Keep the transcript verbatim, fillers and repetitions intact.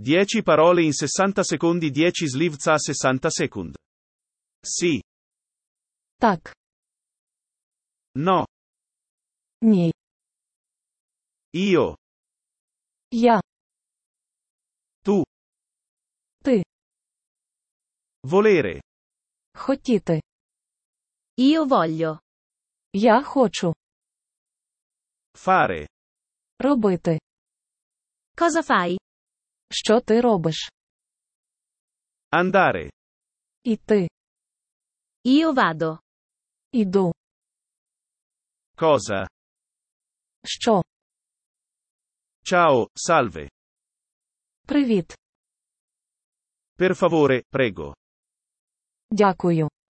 dieci parole in sessanta secondi. dieci slів за sessanta секунд. Sì. Так. No. Ні. Io. Я. Tu. Ти. Volere. Хотіти. Io voglio. Я хочу. Fare. Робити. Cosa fai? Що ти робиш? Andare. Іти. Io vado. Іду. Cosa? Що? Ciao, salve. Привіт. Per favore, prego. Дякую.